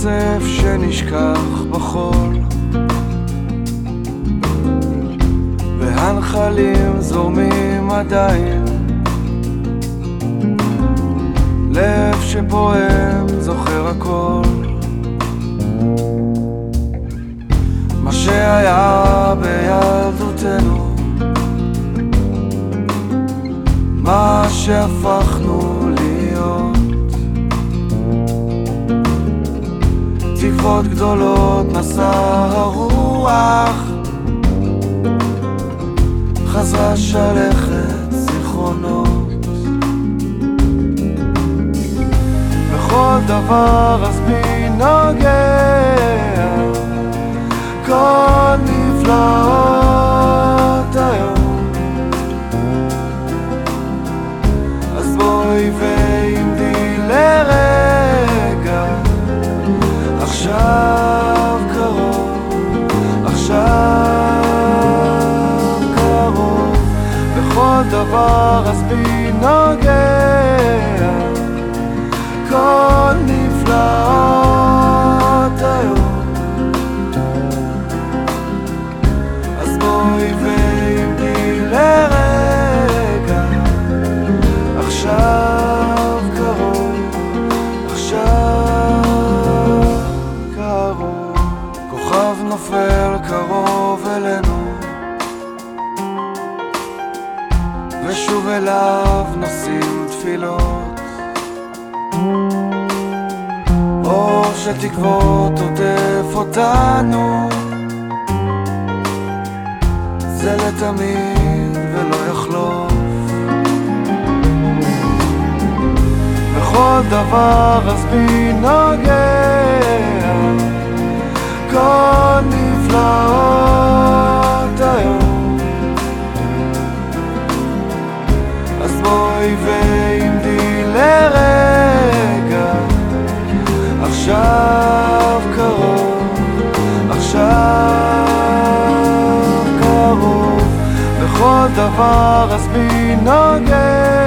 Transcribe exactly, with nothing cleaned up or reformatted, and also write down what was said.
כסף שנשכח בחול, והנחלים זורמים עדיין, לב שפועם זוכר הכל. מה שהיה בילדותנו, מה שהפכנו להיות, תקוות גדולות נשא הרוח, חזרה שלכת זיכרונות. בכל דבר אז בי נוגע, כל נפלאות היום. אז בואי ועמדי לרגע, עכשיו קרוב, עכשיו קרוב. בכל דבר אז בי נוגע, כל נפלאות היום. אז בואי ועמדי לרגע, עכשיו קרוב, עכשיו קרוב. כוכב נופל קרוב אלינו, ושוב אליו נושאים תפילות. אור שתקוות עוטף אותנו, זה לתמיד ולא יחלוף. בכל דבר אז בי נוגע, כל נפלאות היום. אז בואי ועמדי לרגע, עכשיו קרוב, עכשיו קרוב. בכל דבר אז בי נוגע,